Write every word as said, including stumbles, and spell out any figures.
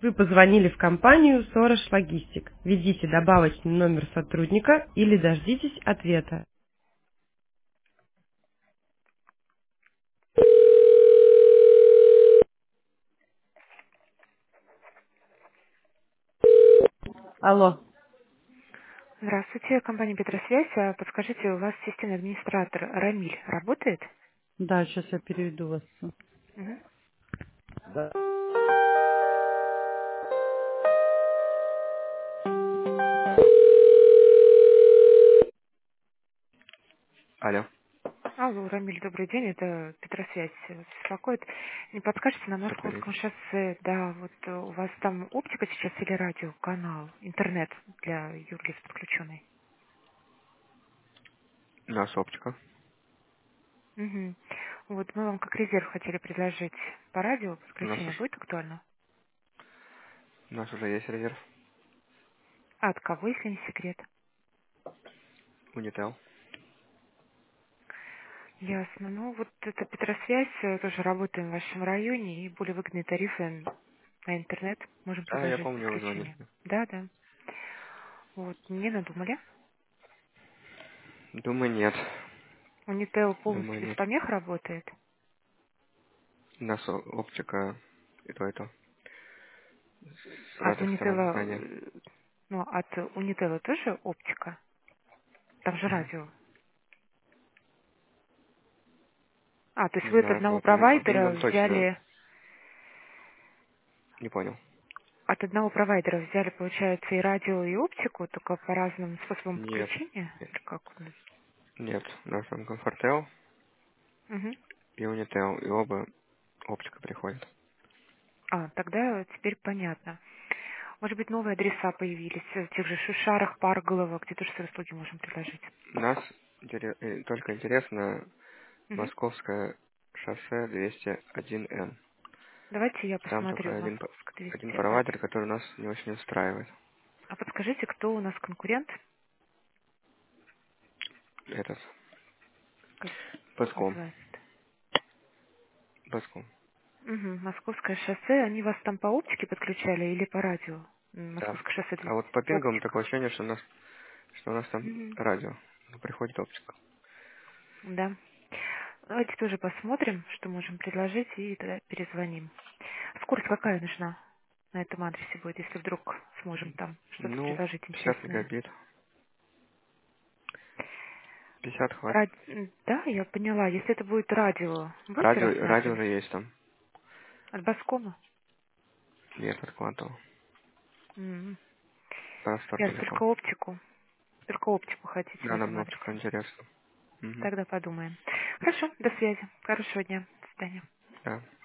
Вы позвонили в компанию Сорож Логистик. Введите добавочный номер сотрудника или дождитесь ответа. Алло. Здравствуйте, компания Петросвязь. А Подскажите, у вас системный администратор Рамиль работает? Да, сейчас я переведу вас. Мгм. Алло. Алло, Рамиль, добрый день, это Петросвязь э, беспокоит. Не подскажете, на Добрый день. Московском шоссе, да, вот э, у вас там оптика сейчас или радиоканал, интернет для Юргис подключенный? У нас оптика. Мгм. Вот мы вам как резерв хотели предложить по радио, У нас, подключение уж- будет актуально? у нас уже есть резерв. А от кого, если не секрет? Unitel. Ясно. Ну, вот это Петросвязь, э, тоже работаем в вашем районе, и более выгодные тарифы на интернет можем Да, я предложить помню, вы звонили. подключение. Да, да. Вот, не надумали. Думаю, нет. Unitel полностью Думаю, без нет. помех работает. У нас о- оптика и то, и то. С От разных сторон Unitel, здания. э, ну, от Unitel тоже оптика. Там же Мгм. радио. А, то есть Не вы от знаю, одного по Бингам, провайдера Бингам точно взяли, не понял. от одного провайдера взяли, получается, и радио, и оптику, только по разным способам Нет. подключения? Нет. Или как? Нет. У нас там Комфортел Угу. и Unitel, и оба оптика приходит. А, тогда теперь понятно. Может быть, новые адреса появились в тех же Шушарах, Парголово, где тоже свои услуги можем предложить. У нас интере- э, только интересно Мгм. Московское шоссе двести один эн. Давайте я Там посмотрю только один, п- Московск один двести один. провайдер, который нас не очень устраивает. А подскажите, кто у нас конкурент? Этот, Как Пэском. называется? Пэском. Угу. Московское шоссе. Они вас там по оптике подключали или по радио? М, Да. Московское шоссе А двести вот по пингам оптика. такое ощущение, что у нас, что у нас там Мгм. радио. Но приходит оптика. Да. Давайте тоже посмотрим, что можем предложить, и тогда перезвоним. Скорость какая нужна на этом адресе будет, если вдруг сможем там что-то Ну, предложить пятьдесят интересное? мегабит. пятьдесят хватит. Рад- м, Да, я поняла. Если это будет радио, будете Радио, радио рассматривать? уже есть там. От Баскома? Нет, от Квантова. М. Простор Я только телеком. оптику. Только оптику хотите на Да, этом нам оптика адресе. интересна. Угу. Тогда подумаем. Хорошо, до связи. Хорошего дня. До свидания. Да.